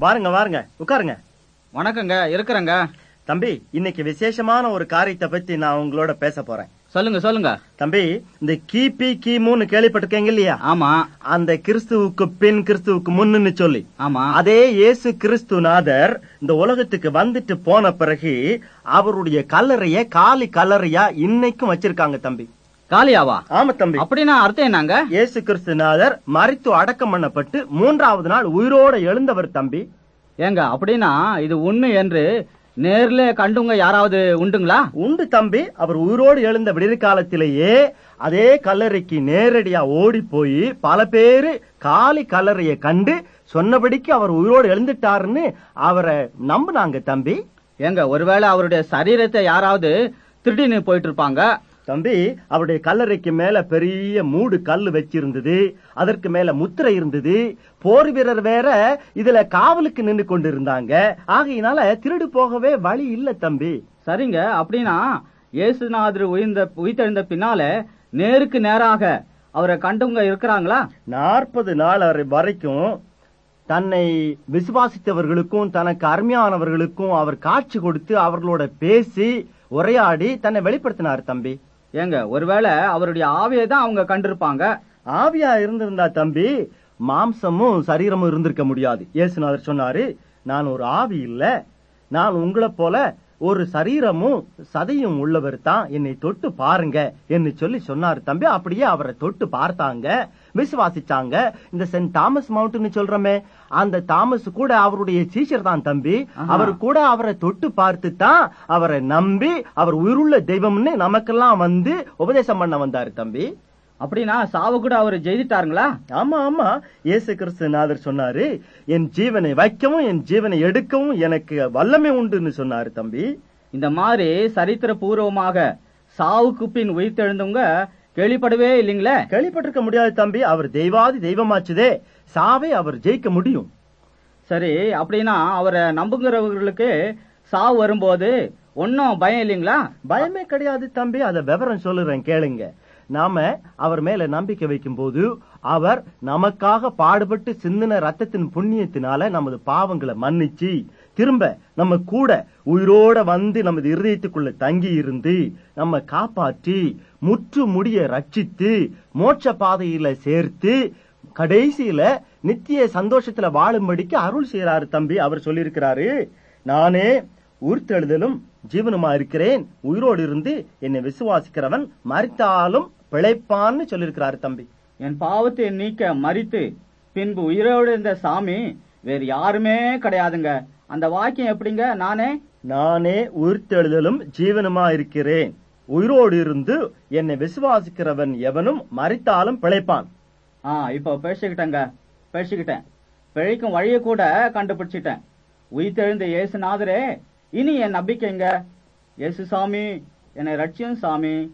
வாருங்க வாருங்க, உட்காருங்க. வணக்கங்க, இருக்கிறேங்க. தம்பி, இன்னைக்கு விசேஷமான ஒரு காரியத்தை பத்தி நான் உங்களோட பேச போறேன். சொல்லுங்க சொல்லுங்க. தம்பி, இந்த கிபி கிமுன்னு கேள்விப்பட்டிருக்கீங்க இல்லையா? ஆமா. அந்த கிறிஸ்துவுக்கு பின் கிறிஸ்துவுக்கு முன்னு சொல்லி, ஆமா. அதே இயேசு கிறிஸ்துநாதர் இந்த உலகத்துக்கு வந்துட்டு போன பிறகு அவருடைய கல்லறைய காலி கல்லறையா இன்னைக்கும் வச்சிருக்காங்க தம்பி. காலியாவா? ஆமா தம்பி. அப்படின்னா அர்த்தம் என்னங்க? இயேசு கிறிஸ்துநாதர் மரித்து அடக்கம் பண்ணப்பட்டு 3வது நாள் உயிரோட எழுந்தவர் தம்பி. ஏங்க, அப்படின்னா இது உண்மை என்று நேர்ல கண்டுங்க யாராவது உண்டுங்களா? உண்டு தம்பி. அவர் உயிரோடு எழுந்த விடியற்காலத்திலேயே அதே கல்லறைக்கு நேரடியா ஓடி போய் பல பேரு காலி கல்லறைய கண்டு சொன்னபடிக்கு அவர் உயிரோடு எழுந்துட்டாருன்னு அவரை நம்புனாங்க தம்பி. ஏங்க, ஒருவேளை அவருடைய சரீரத்தை யாராவது திருடின்னு போயிட்டு இருப்பாங்க. தம்பி, அவருடைய கல்லறைக்கு மேல பெரிய மூடு கல்லு வச்சிருந்தது. அதற்கு மேல முத்திரை இருந்தது. போர் வீரர் வேற இதுல காவலுக்கு நின்று கொண்டு இருந்தாங்க. ஆகையினால திருடு போகவே வழி இல்ல தம்பி. சரிங்க, அப்படின்னா இயேசுநாதர் உயிர்த்தெழுந்த பின்னால நேருக்கு நேராக அவரை கண்டவங்க இருக்கிறாங்களா? 40 நாள் வரைக்கும் தன்னை விசுவாசித்தவர்களுக்கும் தனக்கு அருமையானவர்களுக்கும் அவர் காட்சி கொடுத்து அவர்களோட பேசி உரையாடி தன்னை வெளிப்படுத்தினார் தம்பி. ஏங்க, ஒருவேளை அவருடைய ஆவியை தான் அவங்க கண்டிருப்பாங்க. ஆவியா இருந்திருந்தா தம்பி மாம்சமும் சரீரமும் இருந்திருக்க முடியாது. இயேசுநாதர் சொன்னாரு, நான் ஒரு ஆவி இல்ல, நான் உங்களை போல ஒரு சரீரமும் சதையும் உள்ளவர் தான், என்னை தொட்டு பாருங்க என்று சொல்லி சொன்னாரு தம்பி. அப்படியே அவரை தொட்டு பார்த்தாங்க, விசுவாசிச்சாங்க. இந்த சென்ட் தாமஸ் மவுண்ட்னு சொல்றமே, அந்த தாமஸ் கூட அவருடைய சீஷர் தான் தம்பி. அவர் கூட அவரை தொட்டு பார்த்து தான் அவரை நம்பி அவர் உயிருள்ள தெய்வம்னு நமக்கெல்லாம் வந்து உபதேசம் பண்ண வந்தாரு தம்பி. அப்படின்னா சாவு கூட அவர் ஜெயிச்சிட்டாருங்களா? ஆமா ஆமா. இயேசு கிறிஸ்துநாதர் சொன்னாரு, என் ஜீவனை வைக்கவும் என் ஜீவனை எடுக்கவும் எனக்கு வல்லமை உண்டுன்னு சொன்னாரு தம்பி. இந்த மாதிரி சரித்திர பூர்வமாக சாவுக்கு பின் உயிர்த்தெழுந்தவங்க கேள்விப்படவே இல்லைங்களே. கேள்விப்பட்டிருக்க முடியாது தம்பி. அவர் தெய்வாதி தெய்வமாச்சுதே, சாவை அவர் ஜெயிக்க முடியும். சரி, அப்படின்னா அவரை நம்புகிறவர்களுக்கு சாவு வரும்போது ஒன்னும் பயம் இல்லைங்களா? பயமே கிடையாது தம்பி. அத விவரம் சொல்லுறேன் கேளுங்க. நாம அவர் மேல நம்பிக்கை வைக்கும் போது அவர் நமக்காக பாடுபட்டு சிந்தின ரத்தத்தின் புண்ணியத்தினால நமது பாவங்களை மன்னிச்சு திரும்ப நம்ம கூட உயிரோட வந்து நமது இருதயத்துக்குள்ள தங்கி இருந்து நம்ம காப்பாற்றி முற்று முடிய ரட்சித்து மோட்ச பாதையில சேர்த்து கடைசியில நித்திய சந்தோஷத்துல வாழும்படிக்கு அருள் செய்யறாரு தம்பி. அவர் சொல்லியிருக்கிறாரு, நானே உயிர்த்தெழுதலும் ஜீவனுமா இருக்கிறேன், உயிரோடு இருந்து என்னை விசுவாசிக்கிறவன் மரித்தாலும் பிழைப்பான்னு சொல்லியிருக்கிறாரு தம்பி. என் பாவத்தை நீக்க மரித்து பின்பு உயிரோடு இருந்த சாமி வேறு யாருமே கிடையாதுங்க. அந்த வாக்கியம் எப்படிங்க? நானே உயிர்த்தெழுதலும் ஜீவனுமா இருக்கிறேன், உயிரோடு இருந்து என்னை விசுவாசிக்கிறவன் எவனும் மரித்தாலும் பிழைப்பான். இப்ப பேசிக்கிட்டேன். பிழைக்கும் வழியை கூட கண்டுபிடிச்சிட்டேன். உயிர்த்தெழுந்த இயேசுநாதரே, இனி என் நம்பிக்கைங்க. இயேசு சாமி, என்னை ரட்சியும் சாமி.